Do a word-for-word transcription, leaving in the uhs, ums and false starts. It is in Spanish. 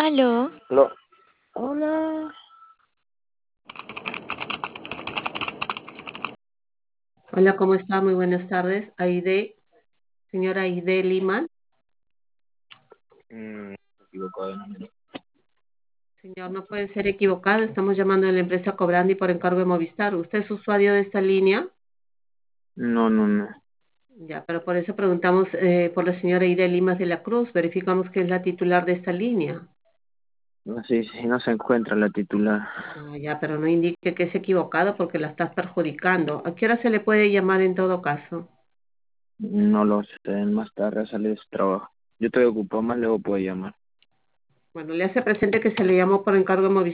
Aló. Lo- Hola. Hola, ¿cómo está? Muy buenas tardes. Aide, señora Aide Lima. Mm, me equivoco de número. Señor, no puede ser equivocado. Estamos llamando de la empresa Cobrandi por encargo de Movistar. ¿Usted es usuario de esta línea? No, no, no. Ya, pero por eso preguntamos eh, por la señora Aide Limas de la Cruz. Verificamos que es la titular de esta línea. No sé si no se encuentra la titular. Ah, ya, pero no indique que es equivocado porque la estás perjudicando. ¿A qué hora se le puede llamar en todo caso? No lo sé. Más tarde sale de su trabajo. Yo estoy ocupado, más luego puedo llamar. Bueno, le hace presente que se le llamó por encargo de Movistar.